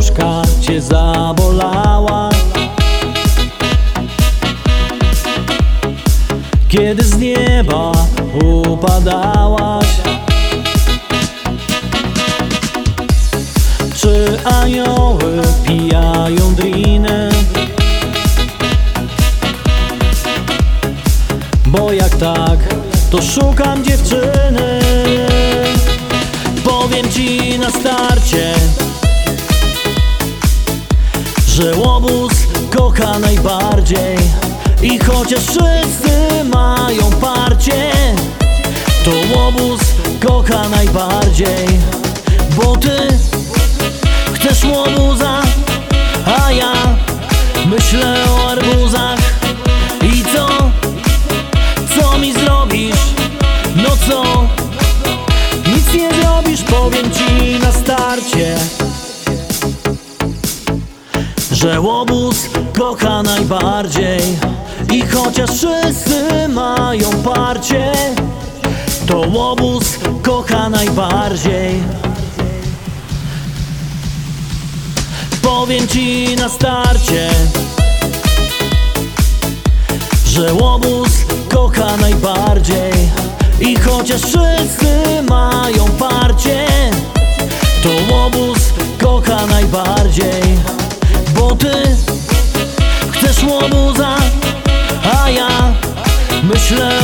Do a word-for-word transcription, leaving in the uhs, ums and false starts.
ścieżka cię zabolała, kiedy z nieba upadałaś? Czy anioły pijają driny? Bo jak tak, to szukam dziewczyny. Powiem ci na starcie, że łobuz kocha najbardziej. I chociaż wszyscy mają parcie, to łobuz kocha najbardziej. Bo ty chcesz łobuza, a ja myślę o arbuzach. I co? Co mi zrobisz? No co? Nic nie zrobisz, powiem ci na starcie, że łobuz kocha najbardziej. I chociaż wszyscy mają parcie, to łobuz kocha najbardziej. Powiem ci na starcie, że łobuz kocha najbardziej. I chociaż wszyscy mają parcie, to łobuz kocha najbardziej. Bo ty chcesz łobuza, a ja myślę